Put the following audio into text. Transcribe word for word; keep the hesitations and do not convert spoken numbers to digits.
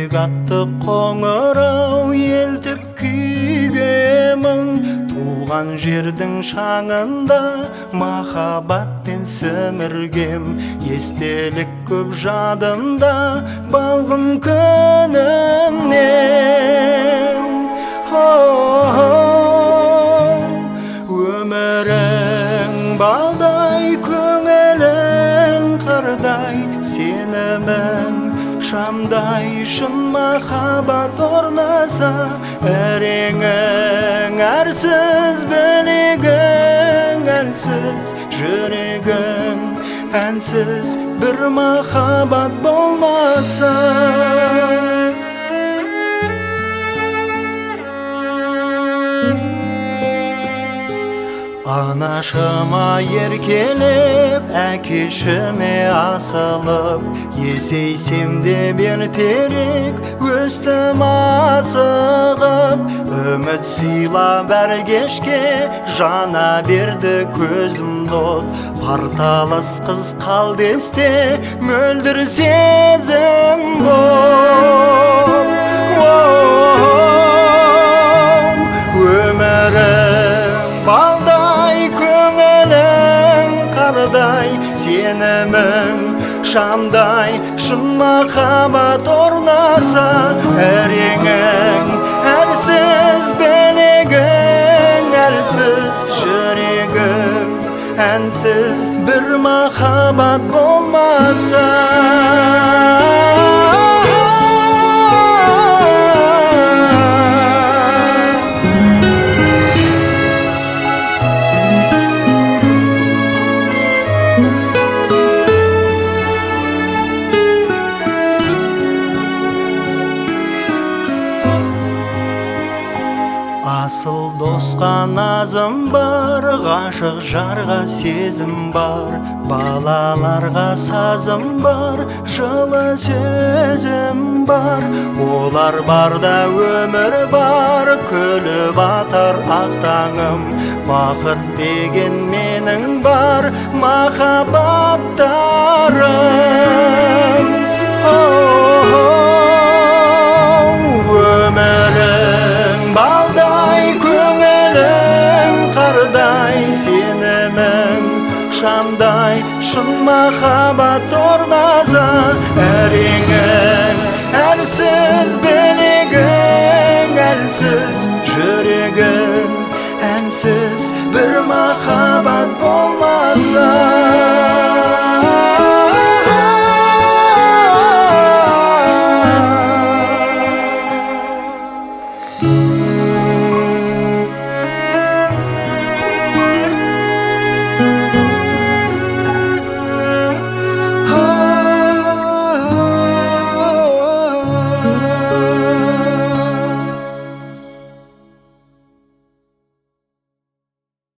жүрек атты қоңырау елтіп күйгемін, туған жердің шаңында махаббатпен сіміргем. Естелік көп жадымда балғын күнімнен. Өмірің балдай, көңілің қырдай, сенімің шамдай, шын махаббат орнаса, әреңің әрсіз, білегің әлсіз, жүрегің әнсіз, бір махаббат болмаса. Анашыма еркелеп, әкешіме асылып, есейсем де ертерек өстім асығып. Үміт сыйлап әр кешке жана берді көзім дот, парталас қыз қалды есте мөлдір сезім боп. Өмірім балдай, көңілің қардай, сенімің шамдай, шын махаббат орнаса, әреңің әрсіз, білегің әлсіз, жүрегің әнсіз, бір махаббат болмаса. Асыл досқа назым бар, ғашық жарға сезім бар, балаларға сазым бар, жылы сөзім бар. Олар барда өмір бар, күліп атар ақ таңым, бақыт деген менің бар, махаббаттарым. Өмірің балдай, көңілің қардай, сенімің шамдай, шын махаббат орнаса, әреңің әрсіз, білегің әлсіз, жүрегің әнсіз, бір махаббат бол.